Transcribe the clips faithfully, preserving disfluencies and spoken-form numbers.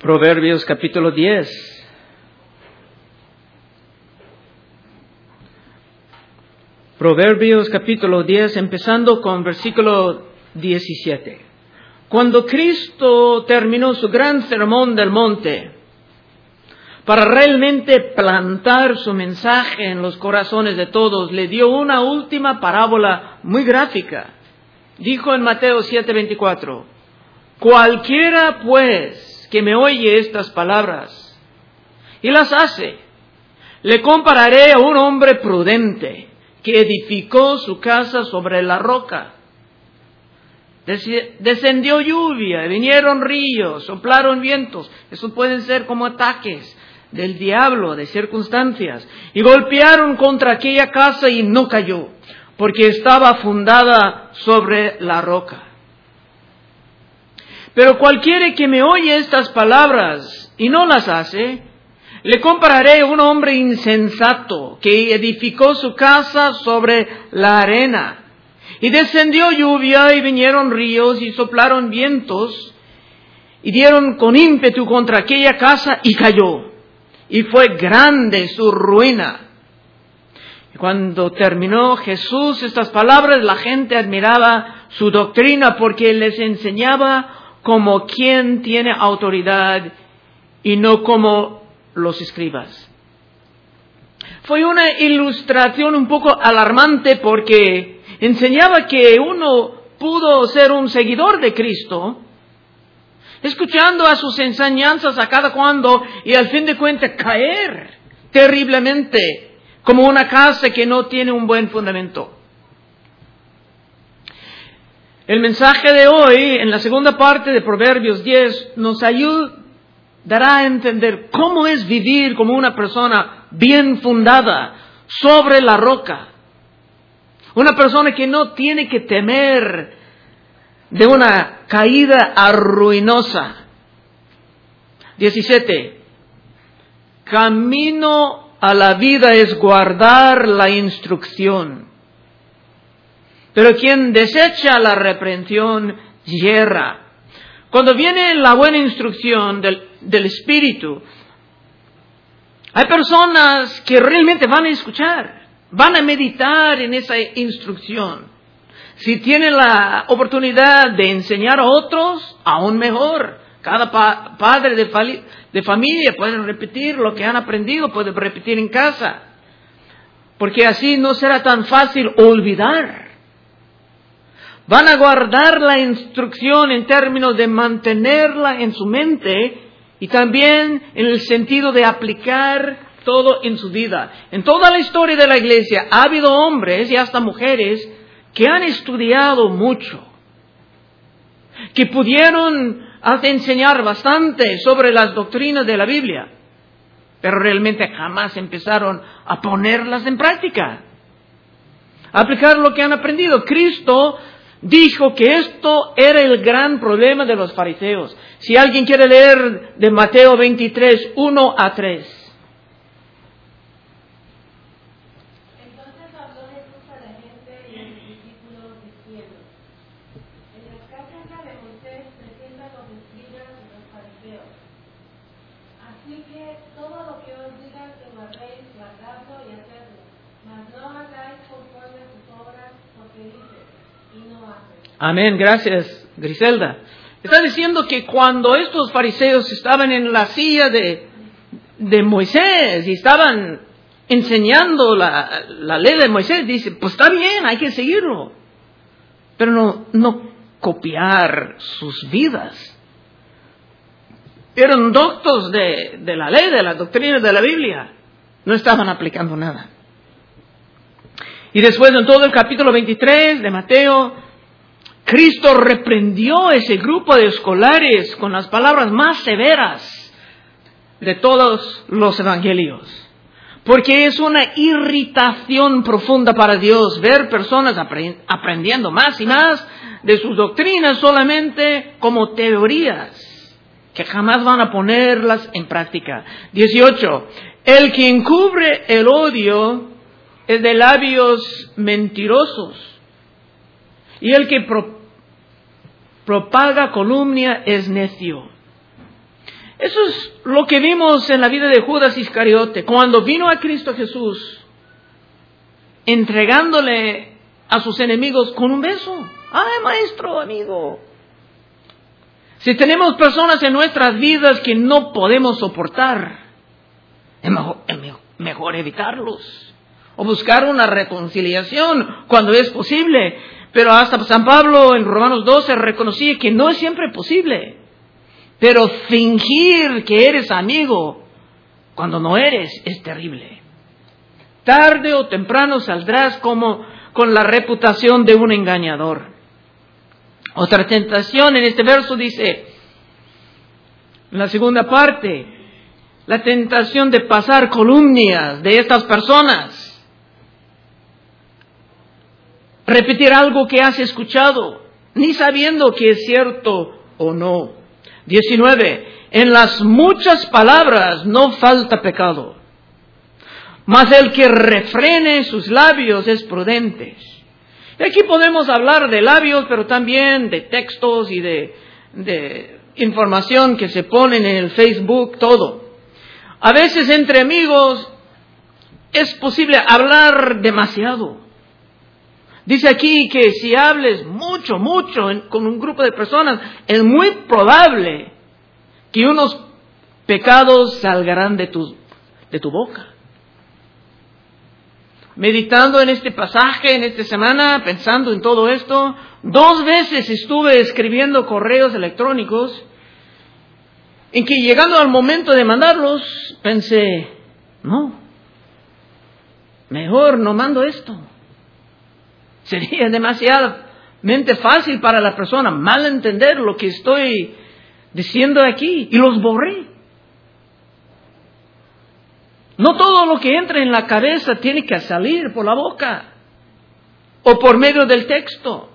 Proverbios capítulo diez. Proverbios capítulo diez, empezando con versículo diecisiete. Cuando Cristo terminó su gran sermón del monte, para realmente plantar su mensaje en los corazones de todos, le dio una última parábola muy gráfica. Dijo en Mateo siete veinticuatro, cualquiera pues que me oye estas palabras y las hace, le compararé a un hombre prudente que edificó su casa sobre la roca. Descendió lluvia, vinieron ríos, soplaron vientos. Eso pueden ser como ataques del diablo, de circunstancias. Y golpearon contra aquella casa y no cayó, porque estaba fundada sobre la roca. Pero cualquiera que me oye estas palabras y no las hace, le compararé a un hombre insensato que edificó su casa sobre la arena. Y descendió lluvia y vinieron ríos y soplaron vientos y dieron con ímpetu contra aquella casa y cayó. Y fue grande su ruina. Y cuando terminó Jesús estas palabras, la gente admiraba su doctrina porque les enseñaba como quien tiene autoridad y no como los escribas. Fue una ilustración un poco alarmante porque enseñaba que uno pudo ser un seguidor de Cristo, escuchando a sus enseñanzas a cada cuando y al fin de cuentas caer terriblemente como una casa que no tiene un buen fundamento. El mensaje de hoy, en la segunda parte de Proverbios diez, nos ayudará a entender cómo es vivir como una persona bien fundada sobre la roca. Una persona que no tiene que temer de una caída ruinosa. diecisiete. Camino a la vida es guardar la instrucción, pero quien desecha la reprensión yerra. Cuando viene la buena instrucción del, del Espíritu, hay personas que realmente van a escuchar, van a meditar en esa instrucción. Si tienen la oportunidad de enseñar a otros, aún mejor. Cada pa- padre de, fali- de familia puede repetir lo que han aprendido, puede repetir en casa. Porque así no será tan fácil olvidar. Van a guardar la instrucción en términos de mantenerla en su mente y también en el sentido de aplicar todo en su vida. En toda la historia de la iglesia ha habido hombres y hasta mujeres que han estudiado mucho, que pudieron hasta enseñar bastante sobre las doctrinas de la Biblia, pero realmente jamás empezaron a ponerlas en práctica, a aplicar lo que han aprendido. Cristo dijo que esto era el gran problema de los fariseos. Si alguien quiere leer de Mateo veintitrés, uno a tres. Entonces habló Jesús a la gente y a sus discípulos diciendo: en la cátedra de Moisés se sientan los escribas y los fariseos. Así que todo lo que os digan que guardéis, guardadlo y hacedlo, mas no hagáis conforme a sus obras, porque dice y no hace. Amén, gracias Griselda. Está diciendo que cuando estos fariseos estaban en la silla de, de Moisés y estaban enseñando la, la ley de Moisés, dice, pues está bien, hay que seguirlo, pero no, no copiar sus vidas. Eran doctos de, de la ley, de la doctrina de la Biblia, no estaban aplicando nada. Y después en todo el capítulo veintitrés de Mateo, Cristo reprendió a ese grupo de escolares con las palabras más severas de todos los evangelios. Porque es una irritación profunda para Dios ver personas aprendiendo más y más de sus doctrinas solamente como teorías, que jamás van a ponerlas en práctica. dieciocho. El que encubre el odio es de labios mentirosos, y el que pro, propaga calumnia es necio. Eso es lo que vimos en la vida de Judas Iscariote, cuando vino a Cristo Jesús, entregándole a sus enemigos con un beso. ¡Ay, maestro, amigo! Si tenemos personas en nuestras vidas que no podemos soportar, es mejor, es mejor evitarlos o buscar una reconciliación cuando es posible. Pero hasta San Pablo en Romanos doce reconocía que no es siempre posible. Pero fingir que eres amigo cuando no eres es terrible. Tarde o temprano saldrás como con la reputación de un engañador. Otra tentación en este verso dice, en la segunda parte, la tentación de pasar calumnias de estas personas. Repetir algo que has escuchado, ni sabiendo que es cierto o no. diecinueve. En las muchas palabras no falta pecado, mas el que refrene sus labios es prudente. Y aquí podemos hablar de labios, pero también de textos y de, de información que se ponen en el Facebook, todo. A veces entre amigos es posible hablar demasiado. Dice aquí que si hables mucho, mucho en, con un grupo de personas, es muy probable que unos pecados salgarán de tu, de tu boca. Meditando en este pasaje, en esta semana, pensando en todo esto, dos veces estuve escribiendo correos electrónicos en que llegando al momento de mandarlos, pensé, no, mejor no mando esto. Sería demasiadamente fácil para la persona malentender lo que estoy diciendo aquí, y los borré. No todo lo que entra en la cabeza tiene que salir por la boca o por medio del texto.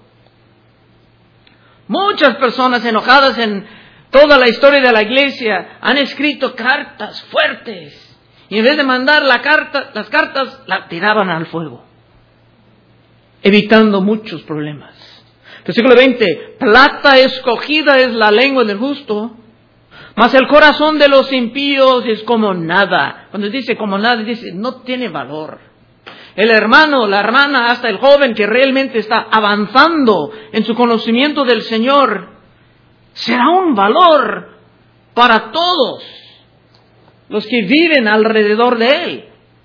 Muchas personas enojadas en toda la historia de la iglesia han escrito cartas fuertes y en vez de mandar la carta, las cartas las tiraban al fuego, evitando muchos problemas. Versículo veinte. Plata escogida es la lengua del justo, mas el corazón de los impíos es como nada. Cuando dice como nada, dice no tiene valor. El hermano, la hermana, hasta el joven que realmente está avanzando en su conocimiento del Señor, será un valor para todos los que viven alrededor de él.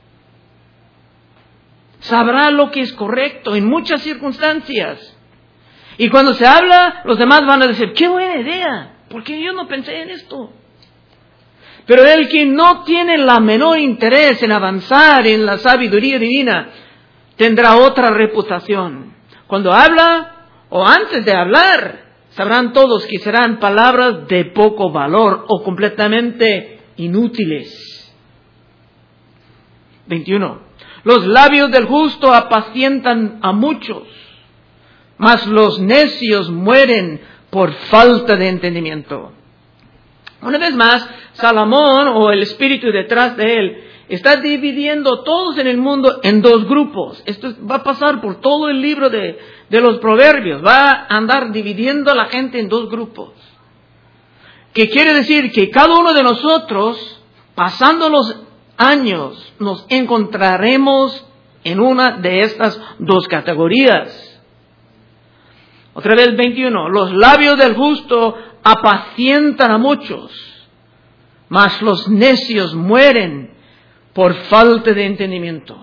Sabrá lo que es correcto en muchas circunstancias. Y cuando se habla, los demás van a decir, qué buena idea. Porque yo no pensé en esto. Pero el que no tiene la menor interés en avanzar en la sabiduría divina, tendrá otra reputación. Cuando habla, o antes de hablar, sabrán todos que serán palabras de poco valor o completamente inútiles. veintiuno. Los labios del justo apacientan a muchos, mas los necios mueren por falta de entendimiento. Una vez más, Salomón, o el espíritu detrás de él, está dividiendo todos en el mundo en dos grupos. Esto va a pasar por todo el libro de, de los Proverbios. Va a andar dividiendo a la gente en dos grupos. Que quiere decir que cada uno de nosotros, pasando los años, nos encontraremos en una de estas dos categorías. Otra vez veintiuno. Los labios del justo apacientan a muchos, mas los necios mueren por falta de entendimiento.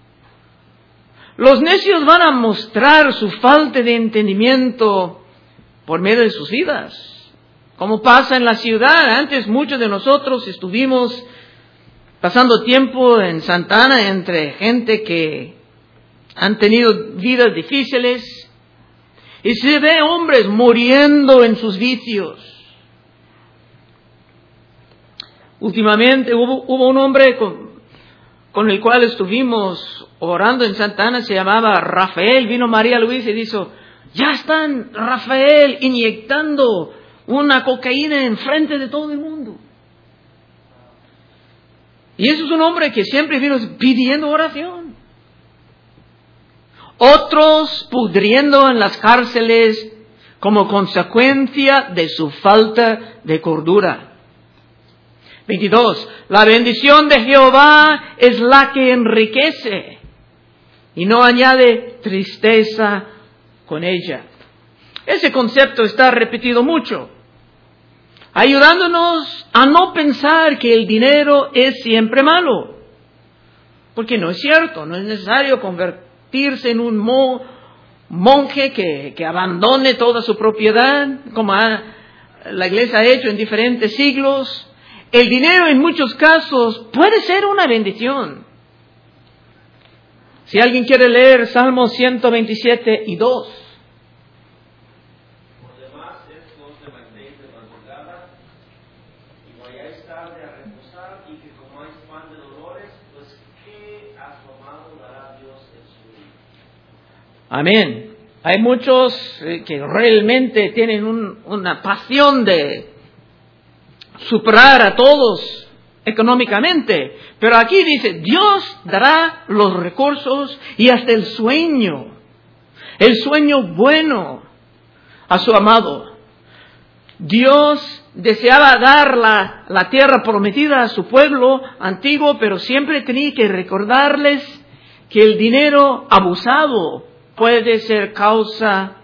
Los necios van a mostrar su falta de entendimiento por medio de sus vidas. Como pasa en la ciudad. Antes muchos de nosotros estuvimos pasando tiempo en Santa Ana entre gente que han tenido vidas difíciles. Y se ve hombres muriendo en sus vicios. Últimamente hubo, hubo un hombre con, con el cual estuvimos orando en Santa Ana, se llamaba Rafael. Vino María Luisa y dijo, ya están Rafael inyectando una cocaína enfrente de todo el mundo. Y eso es un hombre que siempre vino pidiendo oración. Otros pudriendo en las cárceles como consecuencia de su falta de cordura. veintidós. La bendición de Jehová es la que enriquece y no añade tristeza con ella. Ese concepto está repetido mucho, ayudándonos a no pensar que el dinero es siempre malo. Porque no es cierto, no es necesario convertirse en un mo, monje que, que abandone toda su propiedad, como ha, la iglesia ha hecho en diferentes siglos. El dinero en muchos casos puede ser una bendición. Si alguien quiere leer Salmos ciento veintisiete y dos. Por demás, es no os levantéis de madrugada y vayáis tarde a reposar y que comáis pan de dolores, pues ¿qué a su amado dará Dios en su vida? Amén. Hay muchos eh, que realmente tienen un, una pasión de superar a todos económicamente, pero aquí dice, Dios dará los recursos y hasta el sueño, el sueño bueno a su amado. Dios deseaba dar la, la tierra prometida a su pueblo antiguo, pero siempre tenía que recordarles que el dinero abusado puede ser causa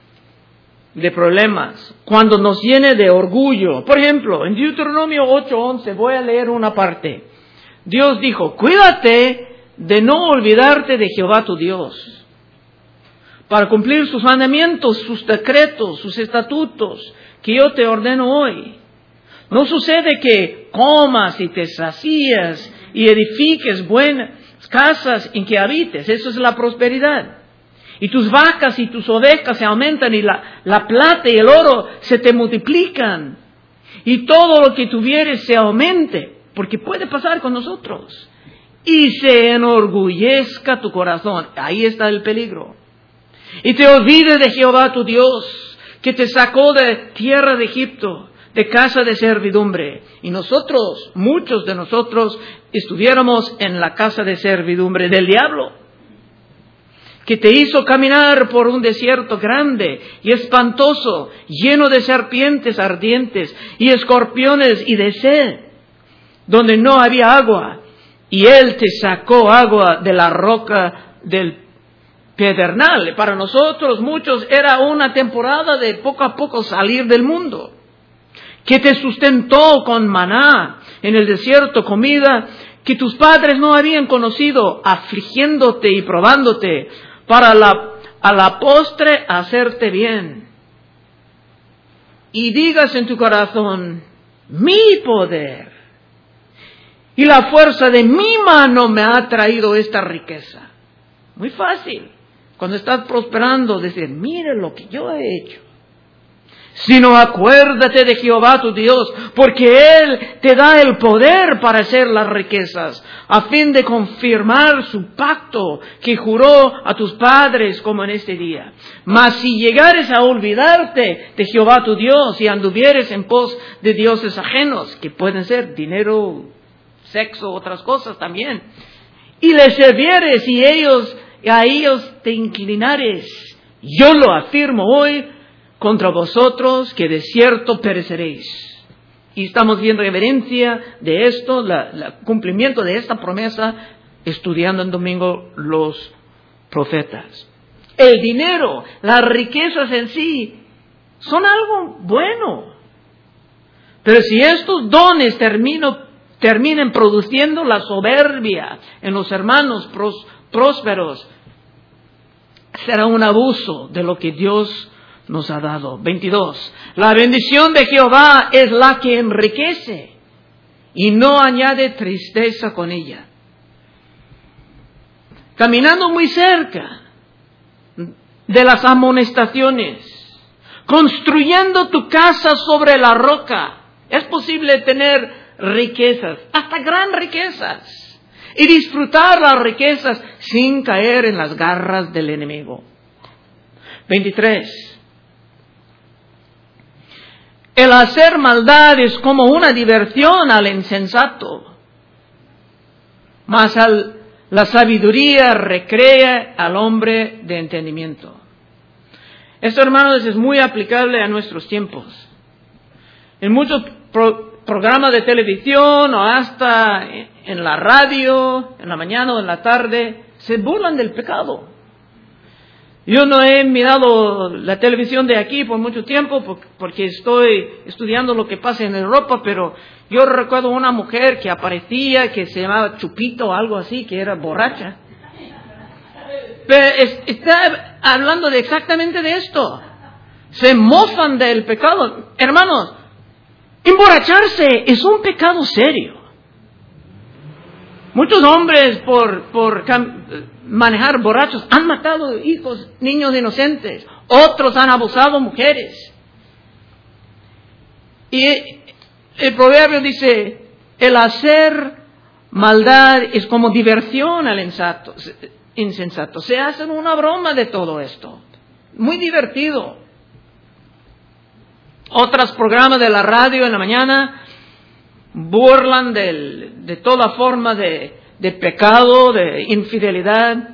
de problemas, cuando nos llene de orgullo. Por ejemplo, en Deuteronomio ocho once, voy a leer una parte. Dios dijo, cuídate de no olvidarte de Jehová tu Dios, para cumplir sus mandamientos, sus decretos, sus estatutos, que yo te ordeno hoy. No sucede que comas y te sacías y edifiques buenas casas en que habites. Eso es la prosperidad. Y tus vacas y tus ovejas se aumentan y la, la plata y el oro se te multiplican. Y todo lo que tuvieres se aumente, porque puede pasar con nosotros. Y se enorgullezca tu corazón. Ahí está el peligro. Y te olvides de Jehová tu Dios, que te sacó de tierra de Egipto, de casa de servidumbre. Y nosotros, muchos de nosotros, estuviéramos en la casa de servidumbre del diablo, que te hizo caminar por un desierto grande y espantoso, lleno de serpientes ardientes y escorpiones y de sed, donde no había agua. Y Él te sacó agua de la roca del pedernal. Para nosotros, muchos, era una temporada de poco a poco salir del mundo. Que te sustentó con maná en el desierto, comida que tus padres no habían conocido, afligiéndote y probándote, para la, a la postre hacerte bien. Y digas en tu corazón, mi poder y la fuerza de mi mano me ha traído esta riqueza. Muy fácil, cuando estás prosperando, decir, mire lo que yo he hecho. Sino acuérdate de Jehová tu Dios, porque Él te da el poder para hacer las riquezas, a fin de confirmar su pacto que juró a tus padres como en este día. Mas si llegares a olvidarte de Jehová tu Dios y anduvieres en pos de dioses ajenos, que pueden ser dinero, sexo, otras cosas también, y les servieres y ellos, a ellos te inclinares, yo lo afirmo hoy, contra vosotros, que de cierto pereceréis. Y estamos viendo evidencia de esto, el cumplimiento de esta promesa, estudiando en domingo los profetas. El dinero, las riquezas en sí, son algo bueno. Pero si estos dones termino, terminen produciendo la soberbia en los hermanos pros, prósperos, será un abuso de lo que Dios nos ha dado. veintidós. La bendición de Jehová es la que enriquece y no añade tristeza con ella. Caminando muy cerca de las amonestaciones, construyendo tu casa sobre la roca, es posible tener riquezas, hasta gran riquezas, y disfrutar las riquezas sin caer en las garras del enemigo. veintitrés. El hacer maldad es como una diversión al insensato, mas al, la sabiduría recrea al hombre de entendimiento. Esto, hermanos, es muy aplicable a nuestros tiempos. En muchos pro, programa de televisión o hasta en la radio, en la mañana o en la tarde, se burlan del pecado. Yo no he mirado la televisión de aquí por mucho tiempo porque estoy estudiando lo que pasa en Europa, pero yo recuerdo una mujer que aparecía, que se llamaba Chupito o algo así, que era borracha. Pero es, está hablando de exactamente de esto. Se mofan del pecado. Hermanos, emborracharse es un pecado serio. Muchos hombres por, por manejar borrachos han matado hijos, niños inocentes. Otros han abusado mujeres. Y el proverbio dice, el hacer maldad es como diversión al insensato. insensato. Se hacen una broma de todo esto. Muy divertido. Otros programas de la radio en la mañana burlan del, de toda forma de, de pecado, de infidelidad.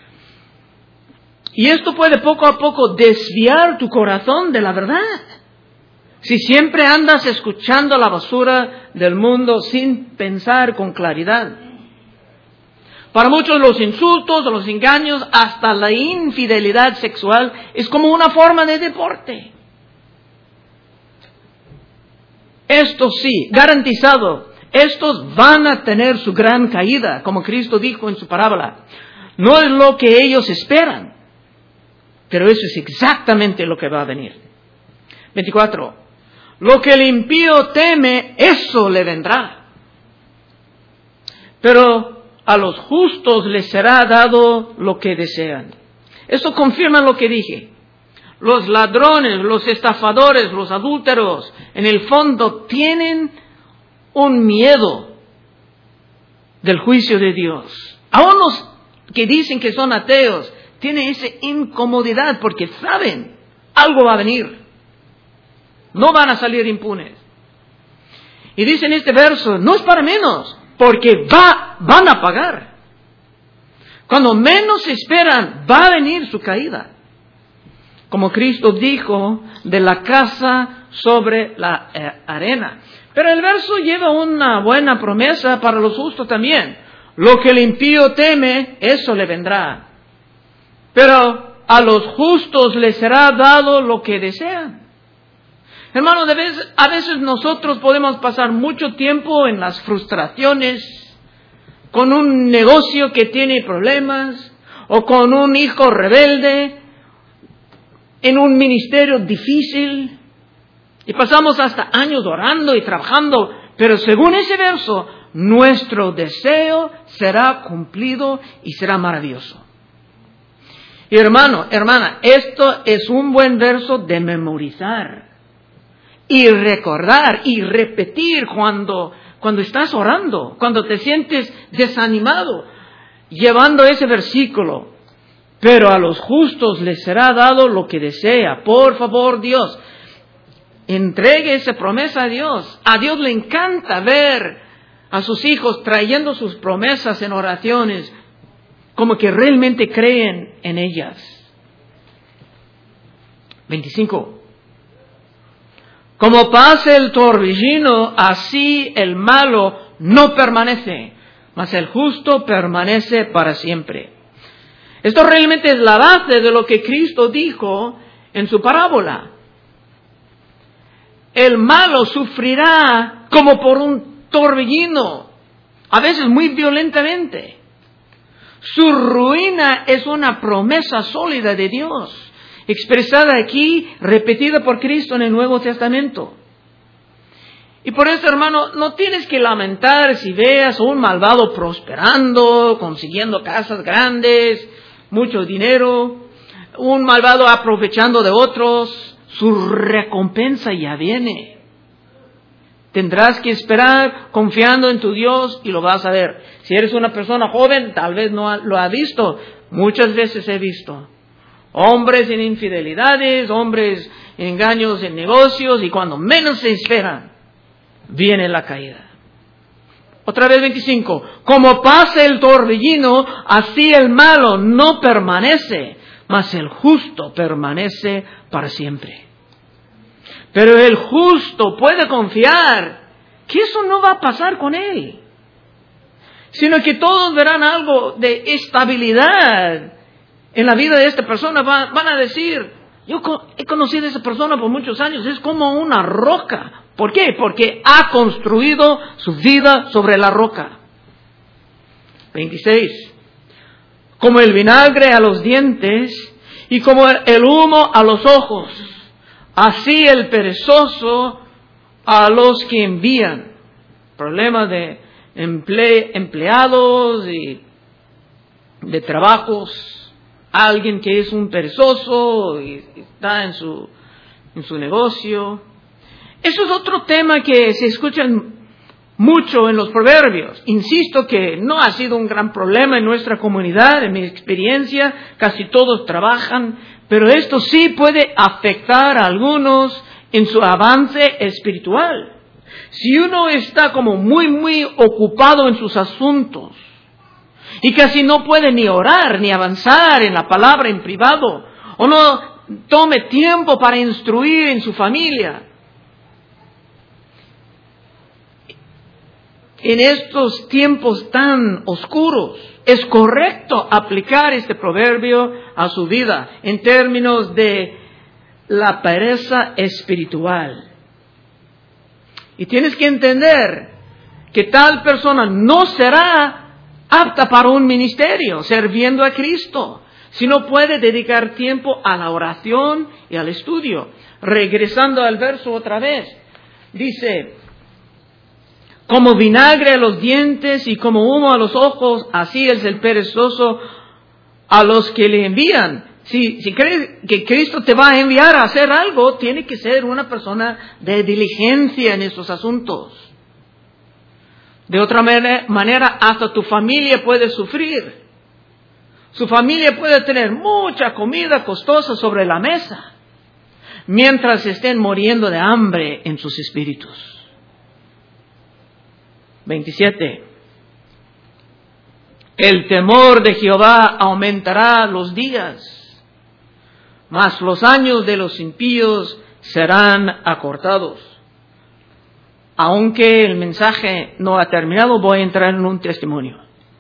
Y esto puede poco a poco desviar tu corazón de la verdad. Si siempre andas escuchando la basura del mundo sin pensar con claridad. Para muchos los insultos, los engaños, hasta la infidelidad sexual es como una forma de deporte. Esto sí, garantizado, estos van a tener su gran caída, como Cristo dijo en su parábola. No es lo que ellos esperan, pero eso es exactamente lo que va a venir. veinticuatro. Lo que el impío teme, eso le vendrá. Pero a los justos les será dado lo que desean. Esto confirma lo que dije. Los ladrones, los estafadores, los adúlteros, en el fondo tienen un miedo del juicio de Dios. Aún los que dicen que son ateos tienen esa incomodidad porque saben algo va a venir. No van a salir impunes. Y dice en este verso, no es para menos, porque va, van a pagar. Cuando menos se esperan, va a venir su caída. Como Cristo dijo, de la casa sobre la eh, arena. Pero el verso lleva una buena promesa para los justos también. Lo que el impío teme, eso le vendrá. Pero a los justos les será dado lo que desean. Hermanos, de vez, a veces nosotros podemos pasar mucho tiempo en las frustraciones, con un negocio que tiene problemas, o con un hijo rebelde, en un ministerio difícil, y pasamos hasta años orando y trabajando, pero según ese verso, nuestro deseo será cumplido y será maravilloso. Y hermano, hermana, esto es un buen verso de memorizar. Y recordar y repetir cuando, cuando estás orando, cuando te sientes desanimado, llevando ese versículo. Pero a los justos les será dado lo que desea. Por favor, Dios, entregue esa promesa a Dios. A Dios le encanta ver a sus hijos trayendo sus promesas en oraciones, como que realmente creen en ellas. veinticinco. Como pasa el torbellino, así el malo no permanece, mas el justo permanece para siempre. Esto realmente es la base de lo que Cristo dijo en su parábola. El malo sufrirá como por un torbellino, a veces muy violentamente. Su ruina es una promesa sólida de Dios, expresada aquí, repetida por Cristo en el Nuevo Testamento. Y por eso, hermano, no tienes que lamentar si veas a un malvado prosperando, consiguiendo casas grandes, mucho dinero, un malvado aprovechando de otros. Su recompensa ya viene. Tendrás que esperar confiando en tu Dios y lo vas a ver. Si eres una persona joven, tal vez no lo ha visto. Muchas veces he visto hombres en infidelidades, hombres en engaños en negocios, y cuando menos se esperan, viene la caída. Otra vez veinticinco. Como pasa el torbellino, así el malo no permanece, mas el justo permanece para siempre. Pero el justo puede confiar que eso no va a pasar con él, sino que todos verán algo de estabilidad en la vida de esta persona. Va, van a decir, yo he conocido a esa persona por muchos años, es como una roca. ¿Por qué? Porque ha construido su vida sobre la roca. veintiséis. Como el vinagre a los dientes y como el humo a los ojos, así el perezoso a los que envían. Problemas de emple, empleados y de trabajos. Alguien que es un perezoso y está en su, en su negocio. Eso es otro tema que se escucha mucho en los proverbios. Insisto que no ha sido un gran problema en nuestra comunidad, en mi experiencia, casi todos trabajan, pero esto sí puede afectar a algunos en su avance espiritual. Si uno está como muy, muy ocupado en sus asuntos y casi no puede ni orar ni avanzar en la palabra en privado, o no tome tiempo para instruir en su familia, en estos tiempos tan oscuros, es correcto aplicar este proverbio a su vida en términos de la pereza espiritual. Y tienes que entender que tal persona no será apta para un ministerio, sirviendo a Cristo, si no puede dedicar tiempo a la oración y al estudio. Regresando al verso otra vez, dice, como vinagre a los dientes y como humo a los ojos, así es el perezoso a los que le envían. Si, si crees que Cristo te va a enviar a hacer algo, tiene que ser una persona de diligencia en estos asuntos. De otra manera, hasta tu familia puede sufrir. Su familia puede tener mucha comida costosa sobre la mesa, mientras estén muriendo de hambre en sus espíritus. veintisiete. El temor de Jehová aumentará los días, mas los años de los impíos serán acortados. Aunque el mensaje no ha terminado, voy a entrar en un testimonio.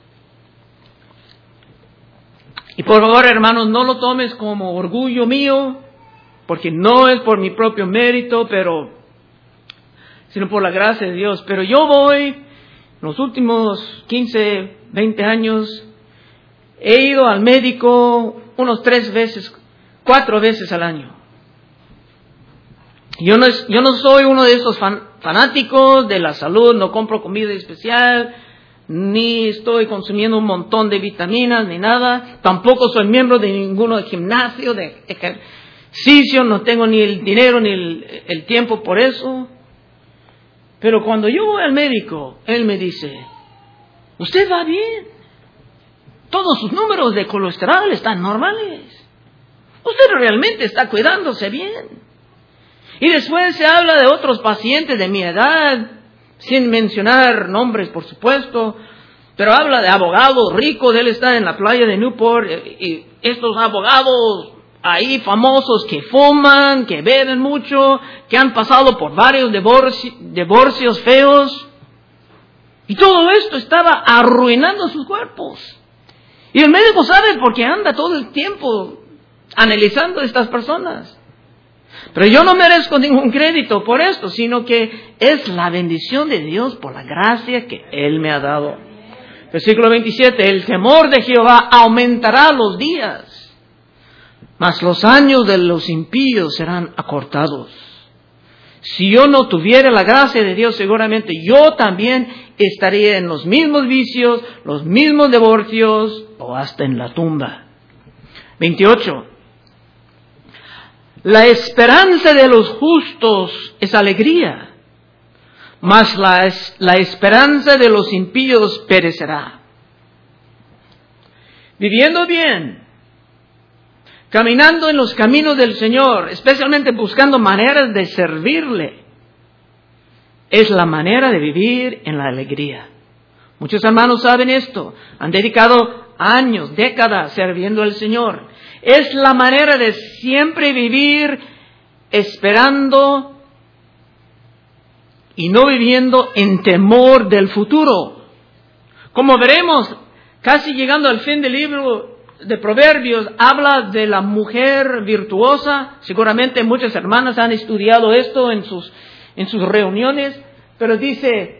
Y por favor, hermanos, no lo tomes como orgullo mío, porque no es por mi propio mérito, pero sino por la gracia de Dios. Pero yo voy, los últimos quince, veinte años, he ido al médico unos tres veces, cuatro veces al año. Yo no, es, yo no soy uno de esos fan, fanáticos de la salud, no compro comida especial, ni estoy consumiendo un montón de vitaminas, ni nada. Tampoco soy miembro de ninguno de gimnasio, de ejercicio, no tengo ni el dinero ni el, el tiempo por eso. Pero cuando yo voy al médico, él me dice, usted va bien, todos sus números de colesterol están normales, usted realmente está cuidándose bien. Y después se habla de otros pacientes de mi edad, sin mencionar nombres, por supuesto, pero habla de abogados ricos. Él está en la playa de Newport, y estos abogados ahí famosos que fuman, que beben mucho, que han pasado por varios divorci- divorcios feos, y todo esto estaba arruinando sus cuerpos. Y el médico sabe porque anda todo el tiempo analizando a estas personas. Pero yo no merezco ningún crédito por esto, sino que es la bendición de Dios por la gracia que Él me ha dado. Versículo veintisiete, el temor de Jehová aumentará los días, mas los años de los impíos serán acortados. Si yo no tuviera la gracia de Dios, seguramente yo también estaría en los mismos vicios, los mismos divorcios, o hasta en la tumba. veintiocho. La esperanza de los justos es alegría, mas la, la esperanza de los impíos perecerá. Viviendo bien, caminando en los caminos del Señor, especialmente buscando maneras de servirle, es la manera de vivir en la alegría. Muchos hermanos saben esto, han dedicado años, décadas sirviendo al Señor. Es la manera de siempre vivir esperando y no viviendo en temor del futuro. Como veremos, casi llegando al fin del libro de Proverbios, habla de la mujer virtuosa. Seguramente muchas hermanas han estudiado esto en sus, en sus reuniones, pero dice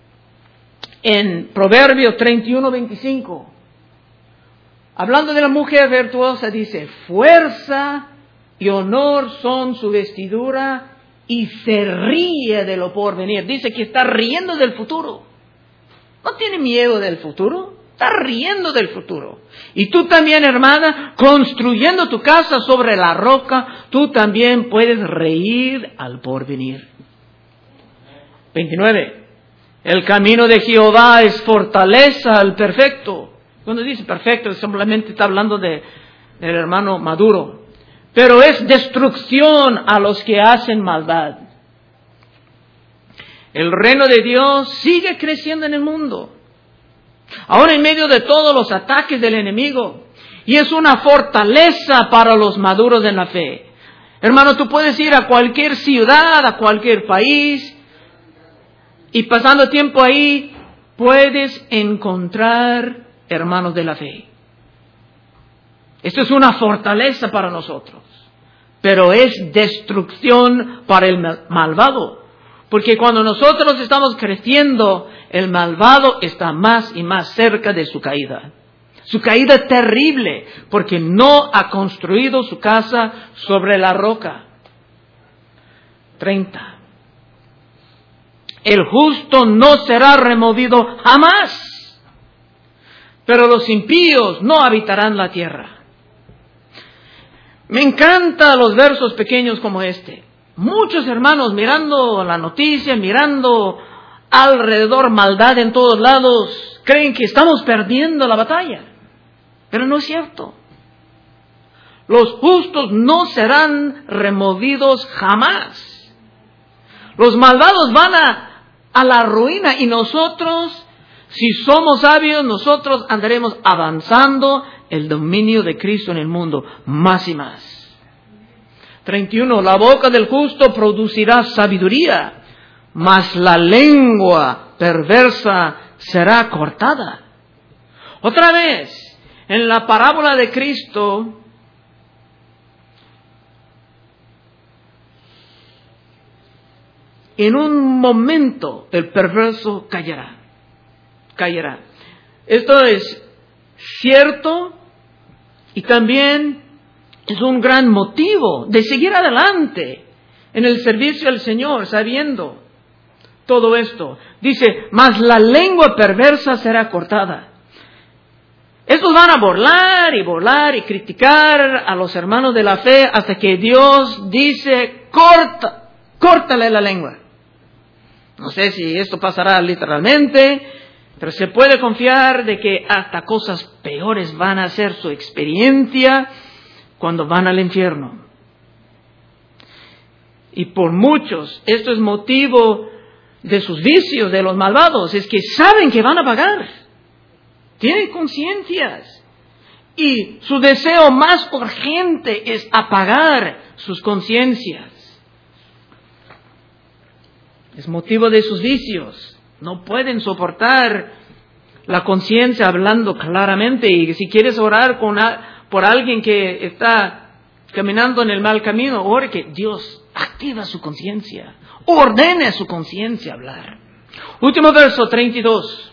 en Proverbios treinta y uno, veinticinco, hablando de la mujer virtuosa, dice: fuerza y honor son su vestidura, y se ríe de lo por venir. Dice que está riendo del futuro. No tiene miedo del futuro, está riendo del futuro. Y tú también, hermana, construyendo tu casa sobre la roca, tú también puedes reír al porvenir. veintinueve. El camino de Jehová es fortaleza al perfecto. Cuando dice perfecto, simplemente está hablando de, del hermano maduro. Pero es destrucción a los que hacen maldad. El reino de Dios sigue creciendo en el mundo, ahora en medio de todos los ataques del enemigo, y es una fortaleza para los maduros en la fe. Hermano, tú puedes ir a cualquier ciudad, a cualquier país, y pasando tiempo ahí, puedes encontrar hermanos de la fe. Esto es una fortaleza para nosotros, pero es destrucción para el malvado. Porque cuando nosotros estamos creciendo, el malvado está más y más cerca de su caída. Su caída terrible, porque no ha construido su casa sobre la roca. treinta. El justo no será removido jamás, pero los impíos no habitarán la tierra. Me encantan los versos pequeños como este. Muchos hermanos mirando la noticia, mirando alrededor maldad en todos lados, creen que estamos perdiendo la batalla. Pero no es cierto. Los justos no serán removidos jamás. Los malvados van a, a la ruina, y nosotros, si somos sabios, nosotros andaremos avanzando el dominio de Cristo en el mundo, más y más. treinta y uno. La boca del justo producirá sabiduría, mas la lengua perversa será cortada. Otra vez, en la parábola de Cristo, en un momento el perverso callará. Callará. Esto es cierto, y también es un gran motivo de seguir adelante en el servicio al Señor, sabiendo todo esto. Dice, mas la lengua perversa será cortada. Estos van a burlar y burlar y criticar a los hermanos de la fe hasta que Dios dice, corta, córtale la lengua. No sé si esto pasará literalmente, pero se puede confiar de que hasta cosas peores van a ser su experiencia cuando van al infierno. Y por muchos, esto es motivo de sus vicios, de los malvados, es que saben que van a pagar. Tienen conciencias. Y su deseo más urgente es apagar sus conciencias. Es motivo de sus vicios. No pueden soportar la conciencia hablando claramente. Y si quieres orar con a, por alguien que está caminando en el mal camino, ore que Dios activa su conciencia. Ordene a su conciencia hablar. Último verso, treinta y dos.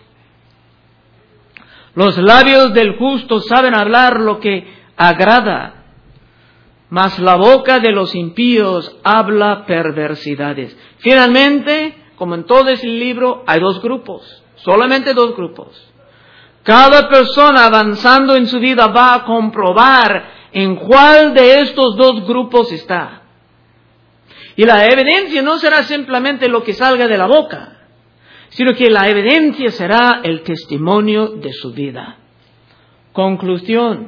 Los labios del justo saben hablar lo que agrada, mas la boca de los impíos habla perversidades. Finalmente, como en todo ese libro, hay dos grupos, solamente dos grupos. Cada persona avanzando en su vida va a comprobar en cuál de estos dos grupos está. Y la evidencia no será simplemente lo que salga de la boca, sino que la evidencia será el testimonio de su vida. Conclusión.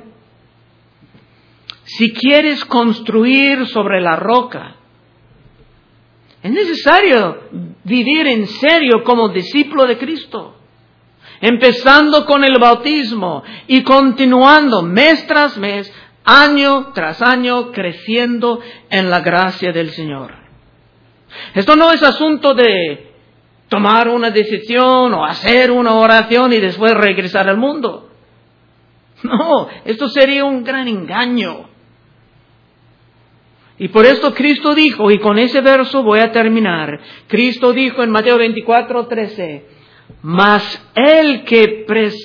Si quieres construir sobre la roca, es necesario vivir en serio como discípulo de Cristo, empezando con el bautismo y continuando mes tras mes, año tras año, creciendo en la gracia del Señor. Esto no es asunto de tomar una decisión o hacer una oración y después regresar al mundo. No, esto sería un gran engaño. Y por esto Cristo dijo, y con ese verso voy a terminar, Cristo dijo en Mateo veinticuatro, trece, mas el que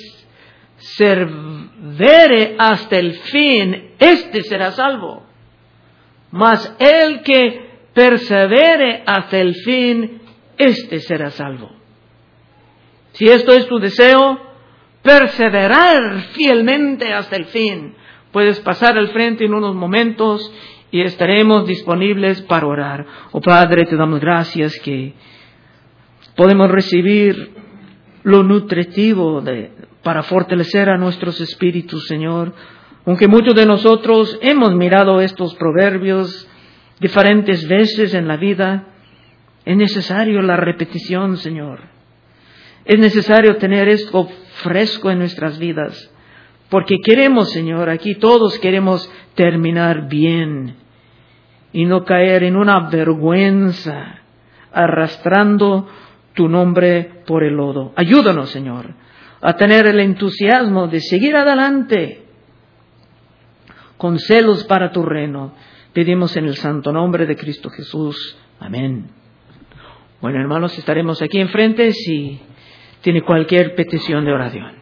persevere hasta el fin, este será salvo. Mas el que persevere hasta el fin, este será salvo. Si esto es tu deseo, perseverar fielmente hasta el fin. Puedes pasar al frente en unos momentos y estaremos disponibles para orar. Oh Padre, te damos gracias que podemos recibir lo nutritivo de, para fortalecer a nuestros espíritus, Señor. Aunque muchos de nosotros hemos mirado estos proverbios diferentes veces en la vida, es necesario la repetición, Señor. Es necesario tener esto fresco en nuestras vidas. Porque queremos, Señor, aquí todos queremos terminar bien y no caer en una vergüenza arrastrando tu nombre por el lodo. Ayúdanos, Señor, a tener el entusiasmo de seguir adelante con celos para tu reino. Pedimos en el santo nombre de Cristo Jesús. Amén. Bueno, hermanos, estaremos aquí enfrente si tiene cualquier petición de oración.